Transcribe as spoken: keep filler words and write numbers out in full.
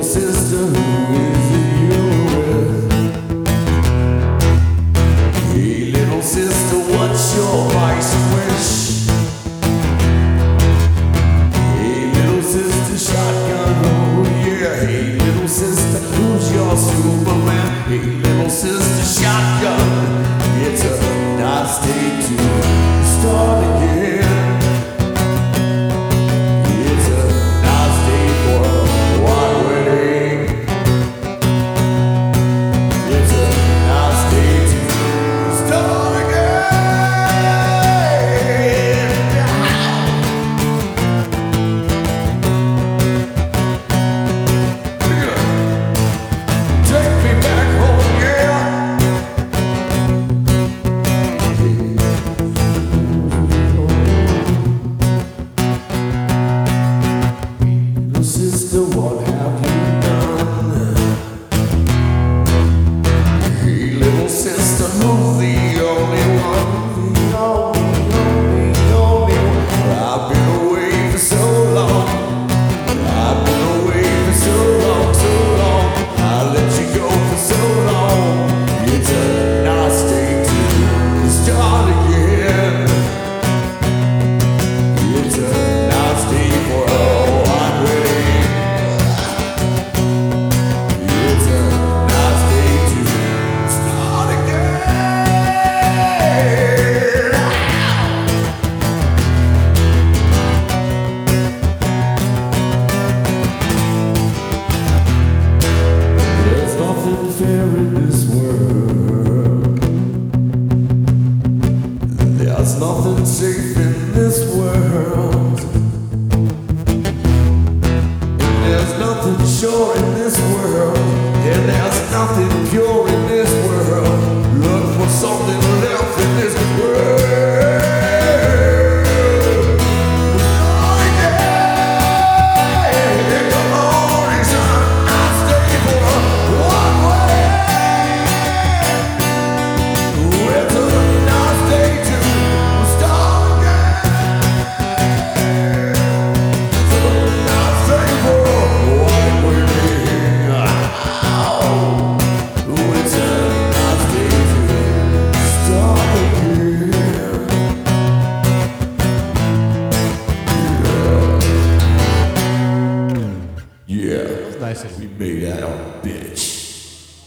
sister, who is it you're with? Hey, little sister, what's your vice and wish? Hey, little sister, shotgun, oh yeah. Hey, little sister, who's your Superman? Hey, little sister, shotgun. It's a nice day to start again. It's a nice day for a white wedding. It's a nice day to start again. Take me back home, yeah. Sister, what have you done? Hey, little sister, who's the only one? The only, only, only one. I've been away for so long. I've been away for so long, so long. I let you go for so long. It's a nice day to start again. It's a nice day for a white wedding. It's a nice day to start again. There's nothing fair in this world. There's nothing safe in this world. There's nothing sure in this world. And there's nothing pure in this world. Look for something left in this world. Oh, yeah. Come on, it's a nice day for a one way. It's a nice day to start again. It's a nice day for a one way. It's a nice day to start again. Yeah, Nice. we made that a bitch.